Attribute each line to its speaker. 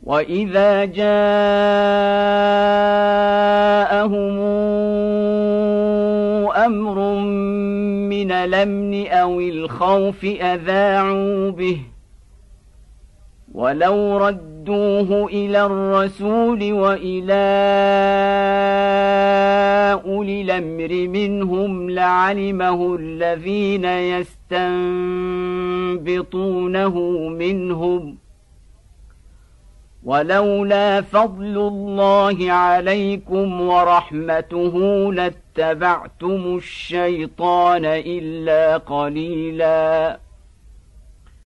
Speaker 1: وإذا جاءهم أمر من الأمن أو الخوف أذاعوا به ولو ردوه إلى الرسول وإلى أولي الأمر منهم لعلمه الذين يستنبطونه منهم ولولا فضل الله عليكم ورحمته لاتبعتم الشيطان إلا قليلاً.